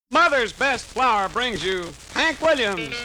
Mother's Best Flour brings you Hank Williams.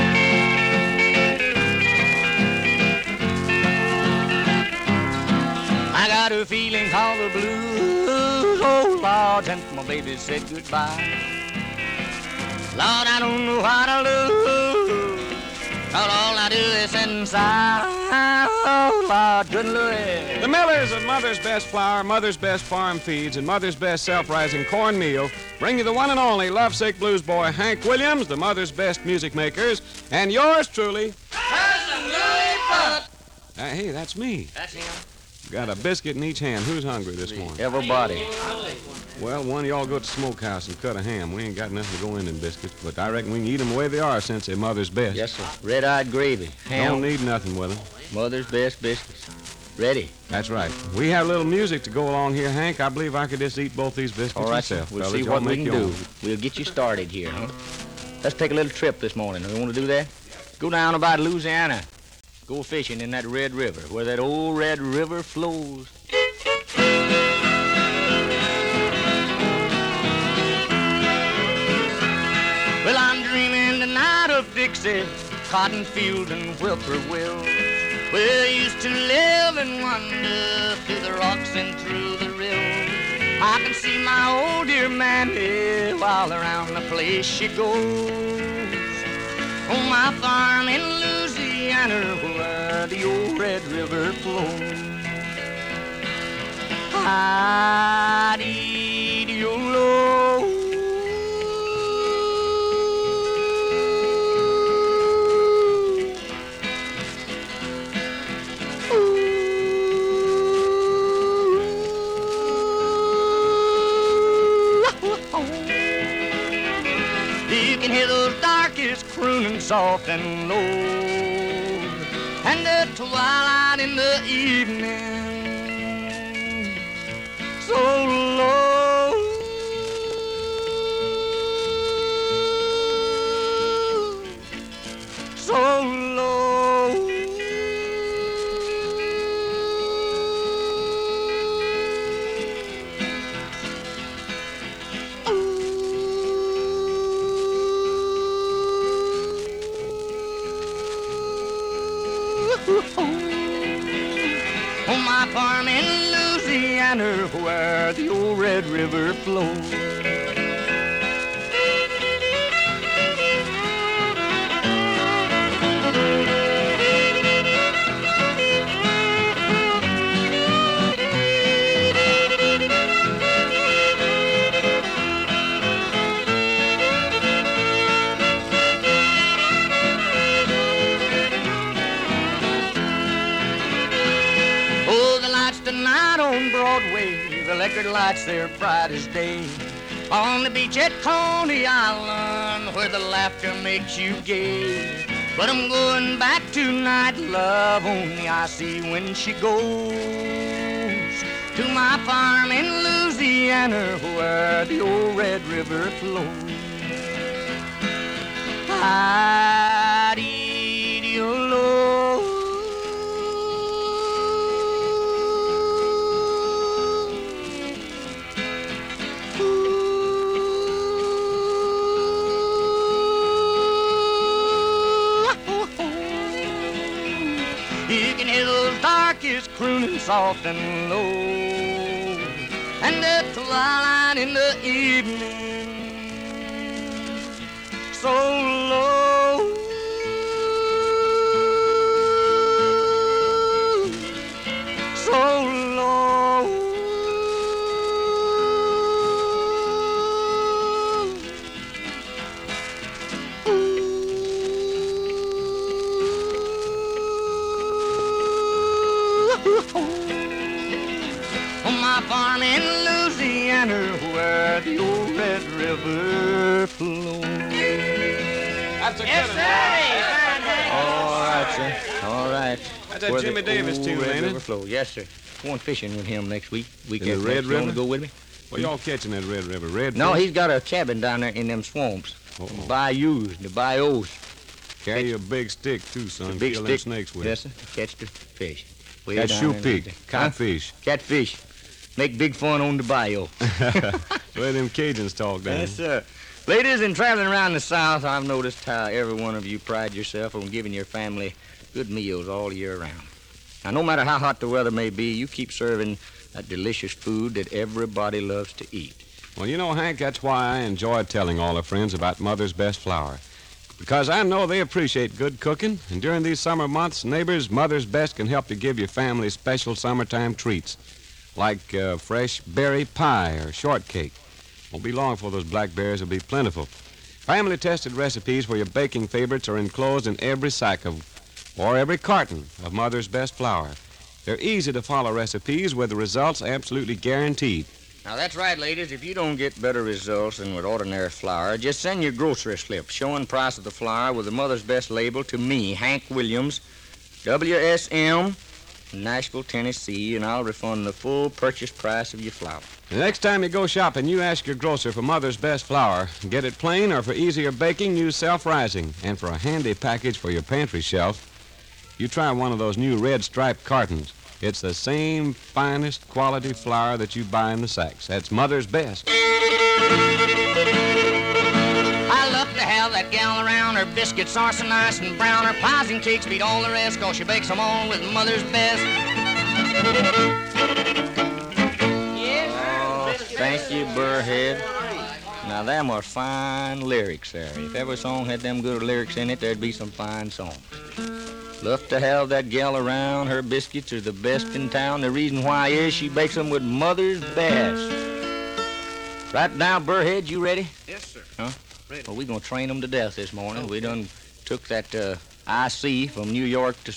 I got a feeling called the blues, oh Lord, since my baby said goodbye. Lord, I don't know how to lose, 'cause all I do is sit inside. Oh Lord, good Louis. The Millers of Mother's Best Flour, Mother's Best Farm Feeds, and Mother's Best Self-Rising Cornmeal bring you the one and only lovesick blues boy Hank Williams, the Mother's Best Music Makers, and yours truly, Cousin Louis Buck. Hey, that's me. That's him. Got a biscuit in each hand. Who's hungry this morning? Everybody. Well, one of y'all go to the smokehouse and cut a ham. We ain't got nothing to go in them biscuits, but I reckon we can eat them the way they are since they're Mother's Best. Yes, sir. Red-eyed gravy. Ham. Don't need nothing with them. Mother's best biscuits. Ready. That's right. We have a little music to go along here, Hank. I believe I could just eat both these biscuits All right, sir. myself. We'll fellas. see Y'all what we make can your do. own. We'll get you started here, huh? Let's take a little trip this morning. You want to do that? Go down about Louisiana. Go fishing in that Red River, where that old Red River flows. Well, I'm dreaming tonight of Dixie, cotton field and whippoorwill. Where I used to live and wander through the rocks and through the rill. I can see my old dear mammy while around the place she goes. On my farm in Louisiana where the old Red River flows. I-dee-dee-o-lo. You can hear those darkies crooning soft and low, and the twilight in the evening so low, so low. On my farm in Louisiana where the old Red River flows. Oh, the lights tonight on Broadway, the electric lights, they're bright as day. On the beach at Coney Island, where the laughter makes you gay. But I'm going back tonight, love, only I see when she goes. To my farm in Louisiana, where the old Red River flows. I-dee-dee-o-lo. You can hear those darkies crooning soft and low, and the twilight in the evening so low, so low. On my farm in Louisiana where the old Red River flows. That's a Yes, good sir. All right, sir. All right. That's that Where Jimmy the Davis old tune, Red ain't it? River flows. Yes, sir. Going fishing with him next week. In Weekend. the Red You want River? to go with me? Well, y'all catching that Red River? Red No, fish? he's got a cabin down there in them swamps. Uh-oh. Bayous, the bayous. Carry a big stick, too, son. Big Kill stick. them snakes with Yes, sir. Catch the fish. Way Catch down shoe in pig, there. catfish. Catfish. Make big fun on the bayou. Where them Cajuns talk down. Yes, sir. Ladies, in traveling around the South, I've noticed how every one of you pride yourself on giving your family good meals all year round. Now, no matter how hot the weather may be, you keep serving that delicious food that everybody loves to eat. Well, you know, Hank, that's why I enjoy telling all our friends about Mother's Best Flour. Because I know they appreciate good cooking, and during these summer months, neighbors, Mother's Best can help to give your family special summertime treats, like fresh berry pie or shortcake. Won't be long before those blackberries will be plentiful. Family-tested recipes for your baking favorites are enclosed in every sack or every carton of Mother's Best Flour. They're easy-to-follow recipes with the results absolutely guaranteed. Now, that's right, ladies. If you don't get better results than with ordinary flour, just send your grocery slip showing price of the flour with the Mother's Best label to me, Hank Williams, WSM, Nashville, Tennessee, and I'll refund the full purchase price of your flour. The next time you go shopping, you ask your grocer for Mother's Best Flour. Get it plain, or for easier baking, use self-rising. And for a handy package for your pantry shelf, you try one of those new red striped cartons. It's the same finest quality flour that you buy in the sacks. That's Mother's Best. I love to have that gal around. Her biscuits are so nice and brown. Her pies and cakes beat all the rest, 'cause she bakes them all with Mother's Best. Oh, thank you, Burrhead. Now, them are fine lyrics there. If every song had them good lyrics in it, there'd be some fine songs. Love to have that gal around. Her biscuits are the best in town. The reason why is she bakes them with Mother's Best. Right now, Burrhead, you ready? Yes, sir. Huh? Ready. Well, we're going to train them to death this morning. We done took that IC from New York to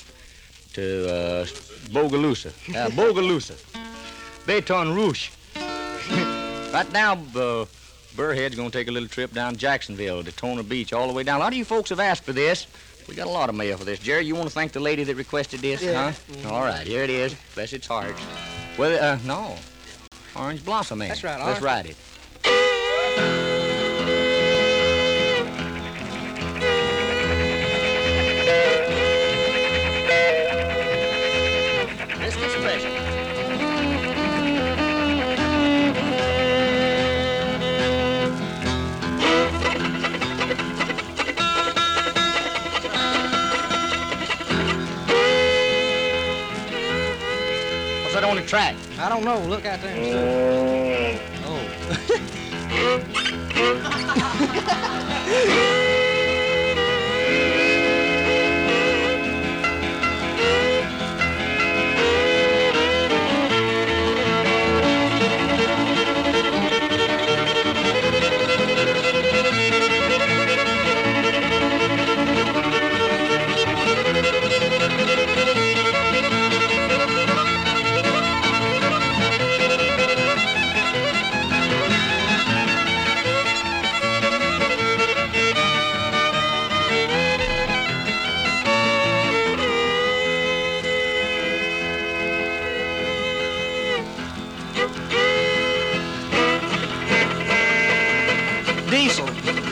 Bogalusa. Bogalusa. Baton Rouge. Right now, Burrhead's going to take a little trip down Jacksonville, Daytona Beach, all the way down. A lot of you folks have asked for this. We got a lot of mail for this. Jerry, you want to thank the lady that requested this? Yeah. Huh? Mm-hmm. All right, here it is. Bless its heart. Well, no. Orange Blossom Man. That's right, Let's Orange. write it. Christmas present. What's that on the track? I don't know. Look out there and stuff. Diesel.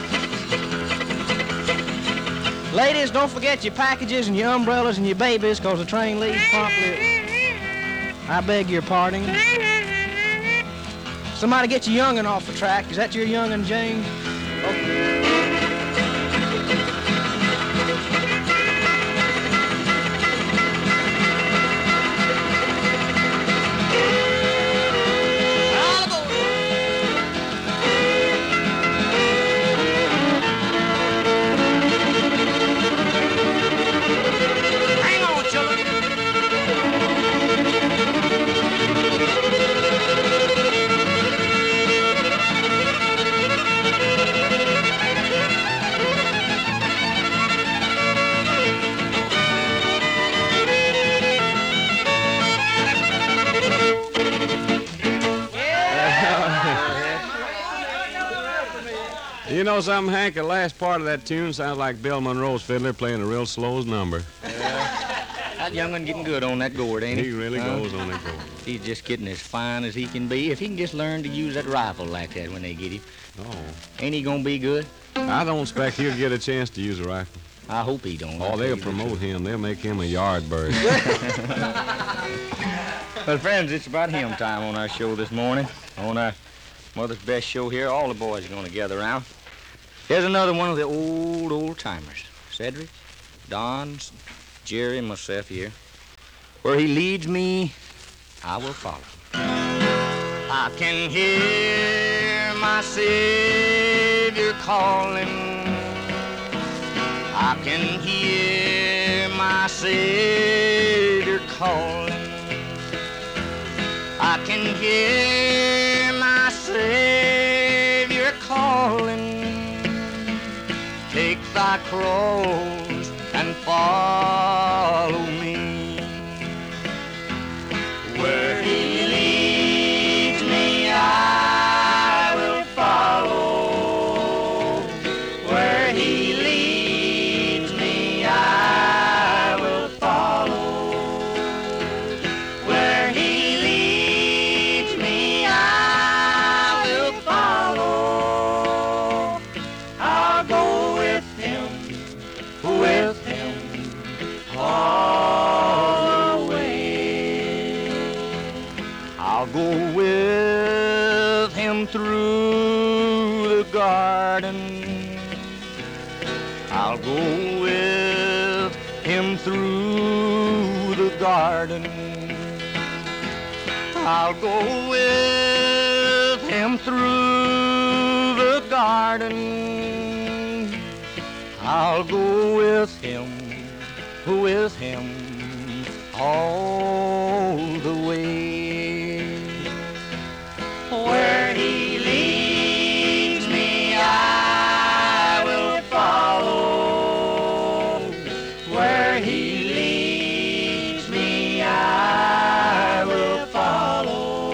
Ladies, don't forget your packages and your umbrellas and your babies, 'cause the train leaves promptly. I beg your pardon. Somebody get your young'un off the track. Is that your young'un, James? Hang on, children. You know something, Hank? The last part of that tune sounds like Bill Monroe's fiddler playing a real slow number. That young'un getting good on that gourd, ain't he? He really Huh? goes on that gourd. He's just getting as fine as he can be. If he can just learn to use that rifle like that when they get him, Oh, ain't he gonna be good? I don't expect he'll get a chance to use a rifle. I hope he don't. Oh, they'll promote him. They'll make him a yard bird. Well, friends, it's about hymn time on our show this morning. On our Mother's Best show here, all the boys are going to gather around. Here's another one of the old timers. Cedric, Don, Jerry, and myself here. Where he leads me, I will follow. I can hear my Savior calling. I can hear my Savior calling. I can hear my Savior calling. Take thy cross and follow me. Where he leads me, I will follow. Where he leads me, I will follow. Where he leads me, I will follow. I'll go with him all the way. I'll go with him through the garden. I'll go with him through the garden. I'll go with him through the garden. I'll go with him all the way. Where he leads me, I will follow. Where he leads me, I will follow.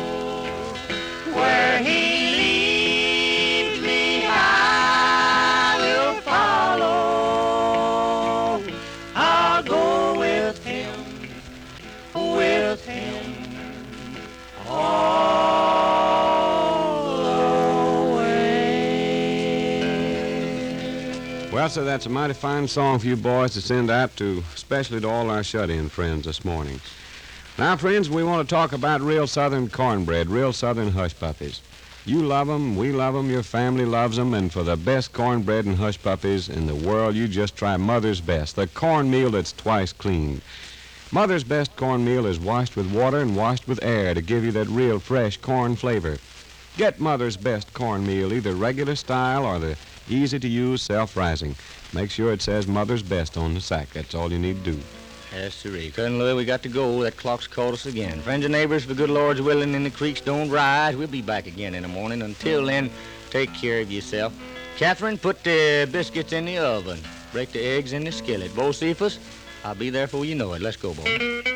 Where he leads me, I will follow. I'll go with him all the way. Well, sir, that's a mighty fine song for you boys to send out to, especially to all our shut-in friends this morning. Now, friends, we want to talk about real Southern cornbread, real Southern hush puppies. You love them, we love them, your family loves them, and for the best cornbread and hush puppies in the world, you just try Mother's Best, the cornmeal that's twice cleaned. Mother's Best cornmeal is washed with water and washed with air to give you that real fresh corn flavor. Get Mother's Best cornmeal, either regular style or the easy-to-use self-rising. Make sure it says Mother's Best on the sack. That's all you need to do. Yes, sirree. Cousin Louie, we got to go. That clock's called us again. Friends and neighbors, if the good Lord's willing and the creeks don't rise, we'll be back again in the morning. Until then, take care of yourself. Catherine, put the biscuits in the oven. Break the eggs in the skillet. Bocephus, I'll be there before you know it. Let's go, boy.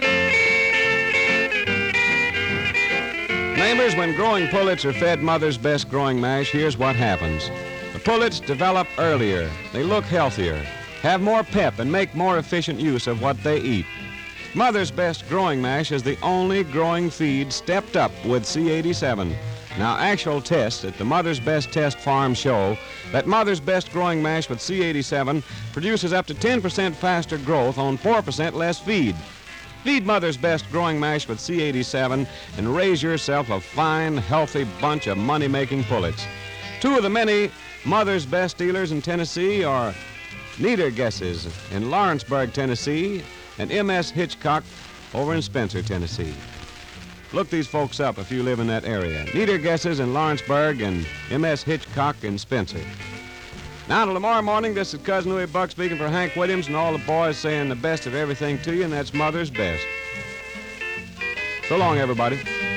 Neighbors, when growing pullets are fed Mother's Best growing mash, here's what happens. The pullets develop earlier. They look healthier, have more pep, and make more efficient use of what they eat. Mother's Best growing mash is the only growing feed stepped up with C87. Now, actual tests at the Mother's Best Test Farm show that Mother's Best growing mash with C87 produces up to 10% faster growth on 4% less feed. Feed Mother's Best growing mash with C87 and raise yourself a fine, healthy bunch of money-making pullets. Two of the many Mother's Best dealers in Tennessee are Niedergesses in Lawrenceburg, Tennessee, and M.S. Hitchcock over in Spencer, Tennessee. Look these folks up if you live in that area. Niedergesses in Lawrenceburg and M.S. Hitchcock in Spencer. Now, till tomorrow morning, this is Cousin Louie Buck speaking for Hank Williams and all the boys saying the best of everything to you, and that's Mother's Best. So long, everybody.